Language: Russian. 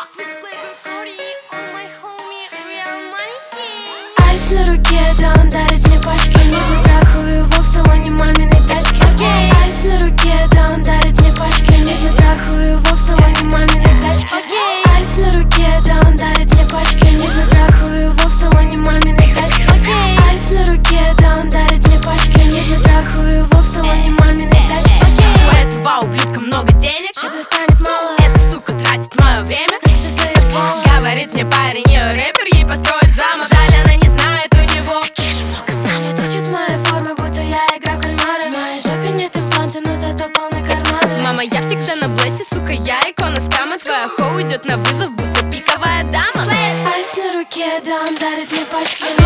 Айс на руке, да он дарит мне пачки. Нежно трахаю его в салоне маминой тачки. Айс на руке, да он дарит мне пачки. Нежно трахаю его в салоне маминой тачки. Айс на руке, да он дарит мне пачки. Нежно трахаю его в салоне маминой тачки. Айс на руке, да он дарит мне пачки. Нежно трахаю его в салоне маминой тачки. У этого ублюдка много денег, Чтоб не станет мало, эта сука тратит мое время. так же заебал. Говорит мне парень, ее рэпер, ей построить замок. Жаль, она не знает у него Каких же много самых точит в моей форме, будто я игра в кальмара. В моей жопе нет импланта, но зато полны карманы. Мама, я всегда на блэсе, сука, я икона скама. Твоя хоу идет на вызов, будто пиковая дама. Айс на руке, да он дарит мне пачки.